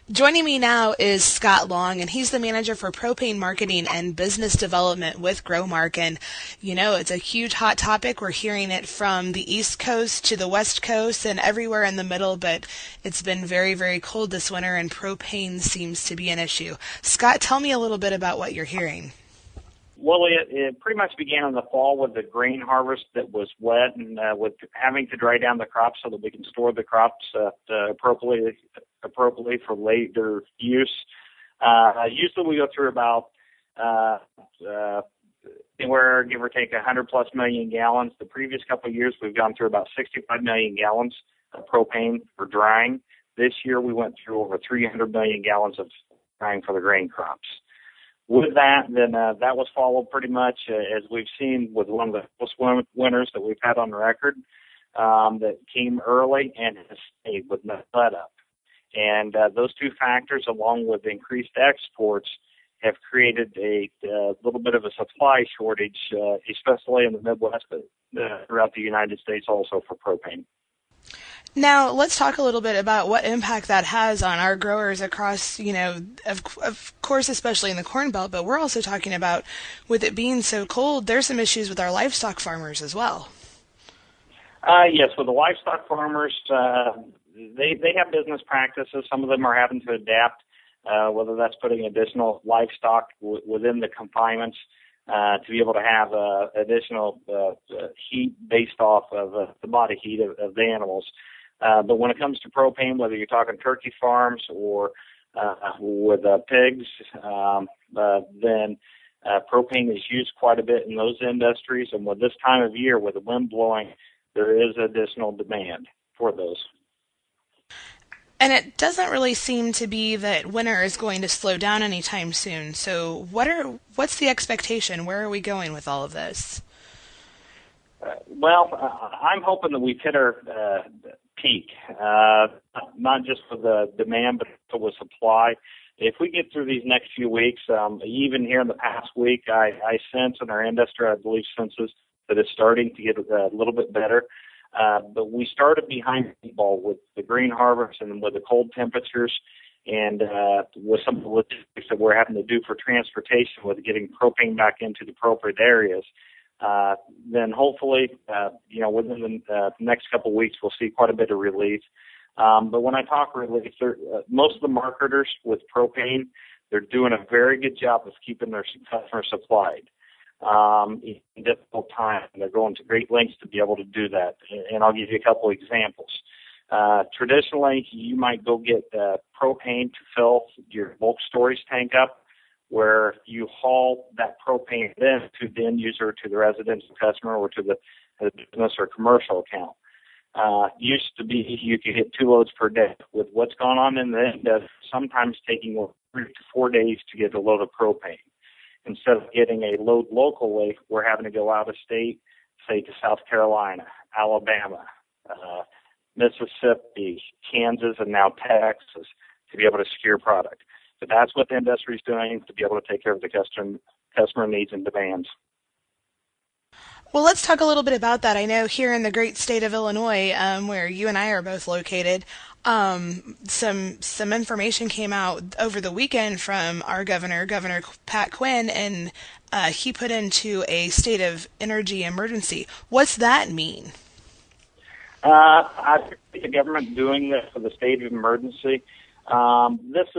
Joining me now is Scott Long, and he's the manager for propane marketing and business development with Growmark. And, it's a huge hot topic. We're hearing it from the East Coast to the West Coast and everywhere in the middle, but it's been very, very cold this winter, and propane seems to be an issue. Scott, tell me a little bit about what you're hearing. Well, it pretty much began in the fall with the grain harvest that was wet and with having to dry down the crops so that we can store the crops appropriately for later use. Usually we go through about anywhere, give or take, 100 plus million gallons. The previous couple of years we've gone through about 65 million gallons of propane for drying. This year we went through over 300 million gallons of drying for the grain crops. With that, then that was followed pretty much, as we've seen, with one of the most winters that we've had on record that came early and has stayed with no let-up. And those two factors, along with increased exports, have created a little bit of a supply shortage, especially in the Midwest, but throughout the United States also for propane. Now, let's talk a little bit about what impact that has on our growers across, of course, especially in the Corn Belt, but we're also talking about, with it being so cold, there's some issues with our livestock farmers as well. Yes, with the livestock farmers, they have business practices. Some of them are having to adapt, whether that's putting additional livestock within the confinements to be able to have additional heat based off of the body heat of the animals. But when it comes to propane, whether you're talking turkey farms or with pigs, then propane is used quite a bit in those industries. And with this time of year, with the wind blowing, there is additional demand for those. And it doesn't really seem to be that winter is going to slow down anytime soon. So what's the expectation? Where are we going with all of this? I'm hoping that we've hit our peak, not just for the demand, but for the supply. If we get through these next few weeks, even here in the past week, I sense in our industry, I believe senses that it's starting to get a little bit better. But we started behind the ball with the grain harvest and with the cold temperatures and with some of the logistics that we're having to do for transportation with getting propane back into the appropriate areas. Then hopefully, within the next couple of weeks, we'll see quite a bit of relief. But when I talk relief, most of the marketers with propane, they're doing a very good job of keeping their customers supplied. In difficult times. They're going to great lengths to be able to do that. And I'll give you a couple examples. Traditionally, you might go get propane to fill your bulk storage tank up, where you haul that propane then to the end user, to the residential customer, or to the business or commercial account. Used to be you could hit 2 loads per day. With what's gone on in the end, sometimes taking 3 to 4 days to get a load of propane. Instead of getting a load locally, we're having to go out of state, say to South Carolina, Alabama, Mississippi, Kansas, and now Texas to be able to secure product. So that's what the industry is doing to be able to take care of the customer needs and demands. Well, let's talk a little bit about that. I know here in the great state of Illinois, where you and I are both located, some information came out over the weekend from our governor, Governor Pat Quinn, and he put into a state of energy emergency. What's that mean? I think the government doing this for the state of emergency. This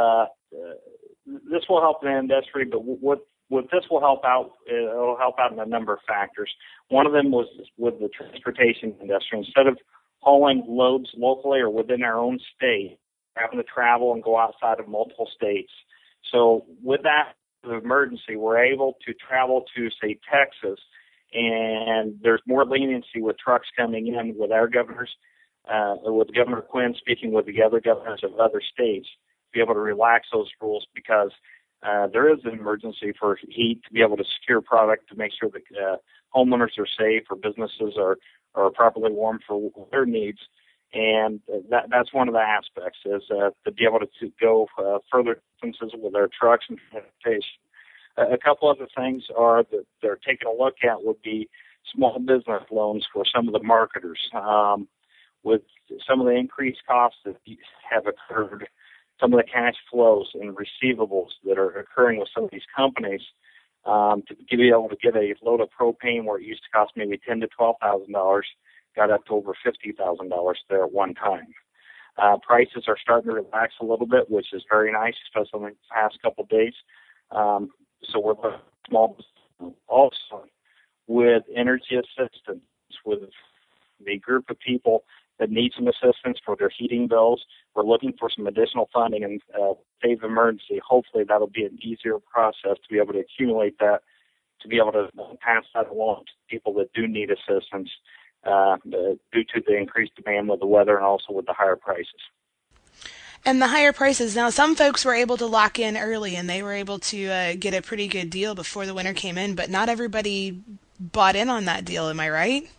will help the industry, but what this will help out, it'll help out in a number of factors. One of them was with the transportation industry. Instead of hauling loads locally or within our own state, having to travel and go outside of multiple states. So with that emergency, we're able to travel to, say, Texas, and there's more leniency with trucks coming in with our governors, with Governor Quinn speaking with the other governors of other states, to be able to relax those rules because there is an emergency for heat to be able to secure product to make sure that homeowners are safe or businesses are properly warm for their needs. And that's one of the aspects is to be able to go further distances with our trucks and transportation. A couple other things are that they're taking a look at would be small business loans for some of the marketers. With some of the increased costs that have occurred some of the cash flows and receivables that are occurring with some of these companies, to be able to get a load of propane where it used to cost maybe $10,000 to $12,000, got up to over $50,000 there at one time. Prices are starting to relax a little bit, which is very nice, especially in the past couple of days. So we're looking at small, also with energy assistance, with the group of people that need some assistance for their heating bills. We're looking for some additional funding and state of emergency. Hopefully that'll be an easier process to be able to accumulate that, to be able to pass that along to people that do need assistance due to the increased demand with the weather and also with the higher prices. And the higher prices. Now, some folks were able to lock in early, and they were able to get a pretty good deal before the winter came in, but not everybody bought in on that deal. Am I right?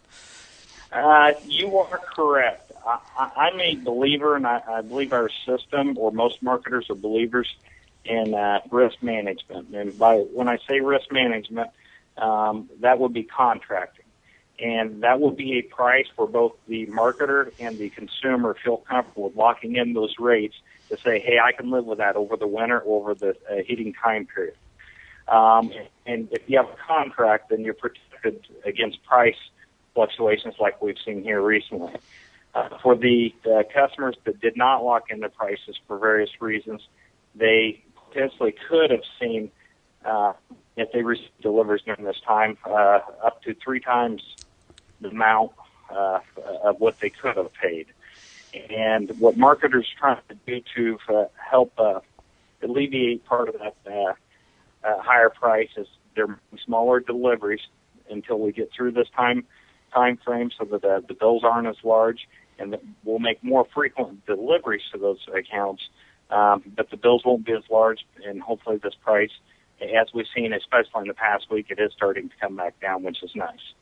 You are correct. I'm a believer, and I believe our system, or most marketers are believers in risk management. And when I say risk management, that would be contracting. And that will be a price where both the marketer and the consumer feel comfortable with locking in those rates to say, hey, I can live with that over the winter or over the heating time period. And if you have a contract, then you're protected against price fluctuations like we've seen here recently. For the customers that did not lock in their prices for various reasons, they potentially could have seen, if they received deliveries during this time, up to 3 times the amount of what they could have paid. And what marketers are trying to do to help alleviate part of that higher price is they're smaller deliveries until we get through this time frame, so that the bills aren't as large, and that we'll make more frequent deliveries to those accounts, but the bills won't be as large, and hopefully this price, as we've seen, especially in the past week, it is starting to come back down, which is nice.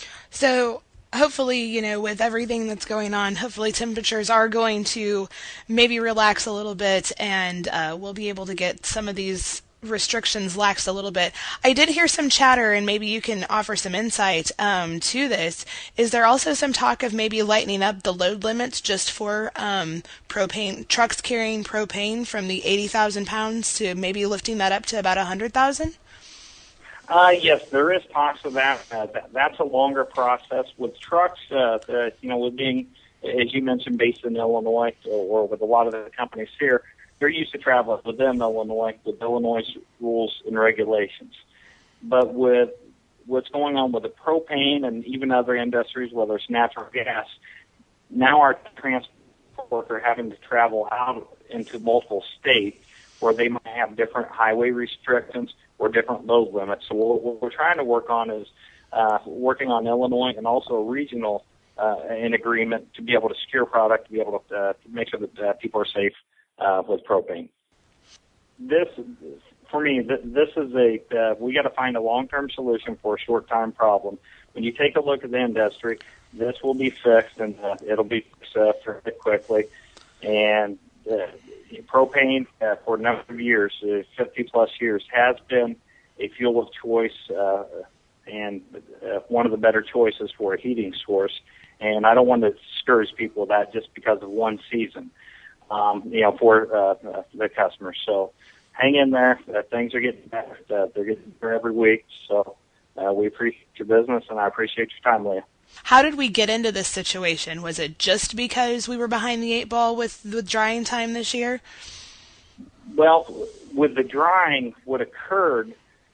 So hopefully, with everything that's going on, hopefully temperatures are going to maybe relax a little bit, and we'll be able to get some of these restrictions laxed a little bit. I did hear some chatter, and maybe you can offer some insight to this. Is there also some talk of maybe lightening up the load limits just for propane trucks carrying propane from the 80,000 pounds to maybe lifting that up to about 100,000? Yes, there is talks of that. That's a longer process. With trucks, with being, as you mentioned, based in Illinois, or with a lot of the companies here, they're used to traveling within Illinois with Illinois rules and regulations. But with what's going on with the propane and even other industries, whether it's natural gas, now our transport are having to travel out into multiple states where they might have different highway restrictions or different load limits. So what we're trying to work on is working on Illinois and also a regional in agreement to be able to secure product, to be able to make sure that people are safe with propane. This, for me, this is we got to find a long-term solution for a short-term problem. When you take a look at the industry, this will be fixed, and it'll be fixed fairly quickly. And propane, for a number of years, 50-plus years, has been a fuel of choice and one of the better choices for a heating source. And I don't want to discourage people with that just because of one season, for the customers. So hang in there. Things are getting better. They're getting better every week. So we appreciate your business, and I appreciate your time, Leah. How did we get into this situation? Was it just because we were behind the 8 ball with the drying time this year? Well, with the drying, what occurred,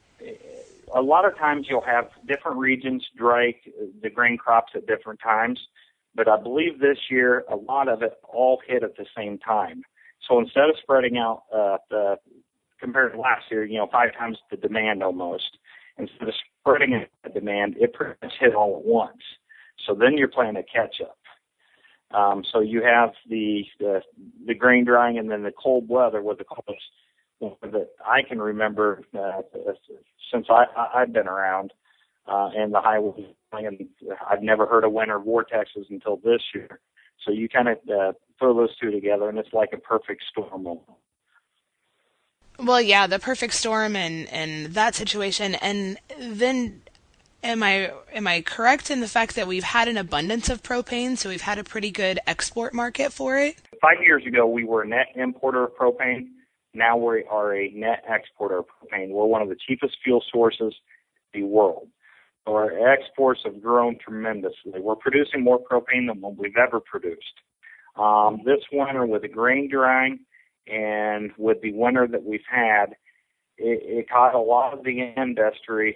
a lot of times you'll have different regions dry the grain crops at different times, but I believe this year a lot of it all hit at the same time. So instead of spreading out compared to last year, 5 times the demand almost, instead of spreading out the demand, it pretty much hit all at once. So then you're playing a catch-up. So you have the grain drying, and then the cold weather with the coldest that I can remember since I've been around, and the high was, and I've never heard of winter vortexes until this year. So you kind of throw those two together, and it's like a perfect storm. Well, yeah, the perfect storm and that situation, and then. Am I correct in the fact that we've had an abundance of propane, so we've had a pretty good export market for it? 5 years ago, we were a net importer of propane. Now we are a net exporter of propane. We're one of the cheapest fuel sources in the world. So our exports have grown tremendously. We're producing more propane than what we've ever produced. This winter, with the grain drying and with the winter that we've had, it caught a lot of the industry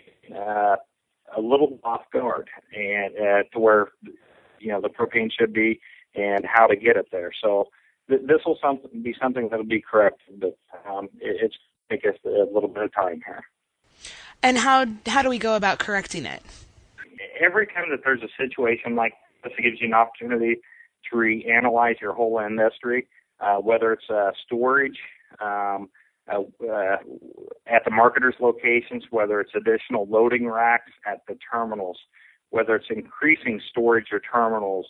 a little off guard, and to where the propane should be and how to get it there. So this will be something that will be corrected, but it's take us a little bit of time here. And how do we go about correcting it? Every time that there's a situation like this, it gives you an opportunity to reanalyze your whole industry, whether it's storage at the marketers' locations, whether it's additional loading racks at the terminals, whether it's increasing storage or terminals,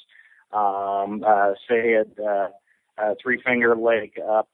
say at Three Finger Lake up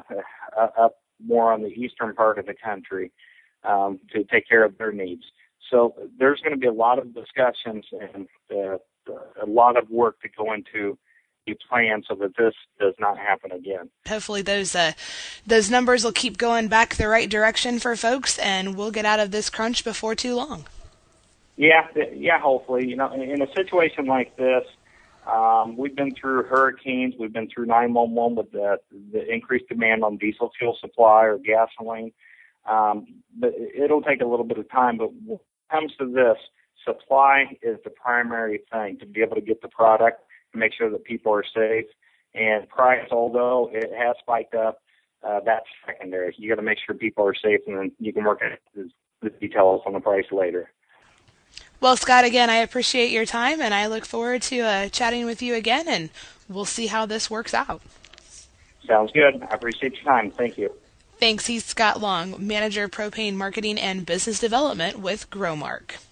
more on the eastern part of the country, to take care of their needs. So there's going to be a lot of discussions and a lot of work to go into the plan so that this does not happen again. Hopefully those numbers will keep going back the right direction for folks, and we'll get out of this crunch before too long. Yeah, hopefully. In a situation like this, we've been through hurricanes, we've been through 911 with the increased demand on diesel fuel supply or gasoline. But it'll take a little bit of time. But when it comes to this, supply is the primary thing, to be able to get the product and make sure that people are safe. And price, although it has spiked up, that's secondary. You got to make sure people are safe, and then you can work out the details on the price later. Well, Scott, again, I appreciate your time, and I look forward to chatting with you again, and we'll see how this works out. Sounds good. I appreciate your time. Thank you. Thanks. He's Scott Long, Manager of Propane Marketing and Business Development with Growmark.